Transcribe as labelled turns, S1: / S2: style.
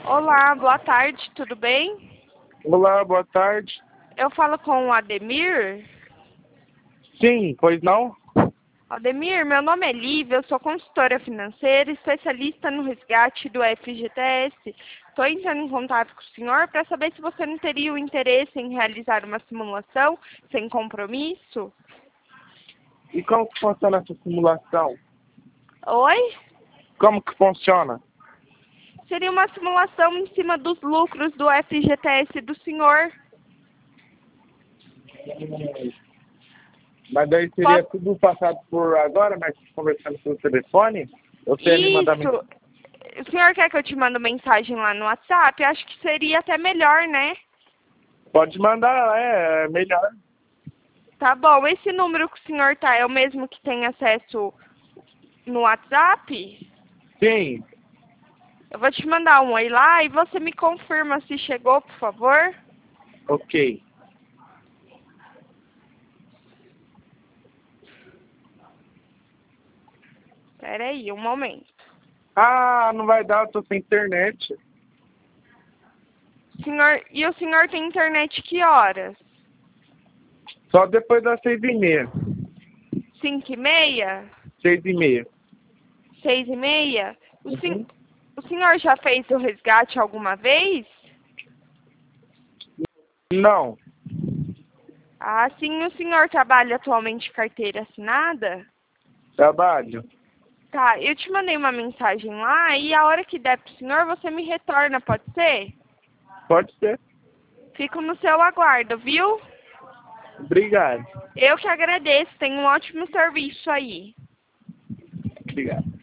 S1: Olá, boa tarde, tudo bem?
S2: Olá, boa tarde.
S1: Eu falo com o Ademir.
S2: Sim, pois não?
S1: Ademir, meu nome é Lívia, eu sou consultora financeira, especialista no resgate do FGTS. Estou entrando em contato com o senhor para saber se você não teria o interesse em realizar uma simulação sem compromisso.
S2: E como que funciona essa simulação?
S1: Oi?
S2: Como que funciona?
S1: Seria uma simulação em cima dos lucros do FGTS do senhor.
S2: Mas daí seria tudo passado por agora, mas conversando pelo telefone? Você me mandar
S1: Isso. O senhor quer que eu te mande mensagem lá no WhatsApp? Acho que seria até melhor, né?
S2: Pode mandar, é melhor.
S1: Tá bom. Esse número que o senhor tá é o mesmo que tem acesso no WhatsApp?
S2: Sim,
S1: Eu vou te mandar um oi lá e você me confirma se chegou, por favor.
S2: ok.
S1: Pera aí, um momento.
S2: Ah, não vai dar, eu tô sem internet.
S1: E o senhor tem internet que horas?
S2: Só depois das 6h30.
S1: 5h30?
S2: 6h30.
S1: 6h30?
S2: Uhum.
S1: O senhor já fez o resgate alguma vez?
S2: Não,
S1: Ah, sim. O senhor trabalha atualmente carteira assinada?
S2: trabalho.
S1: Tá, eu te mandei uma mensagem lá e a hora que der pro senhor, você me retorna, pode ser?
S2: Pode ser.
S1: Fico no seu aguardo, viu?
S2: Obrigado.
S1: Eu que agradeço, tem um ótimo serviço aí.
S2: Obrigado.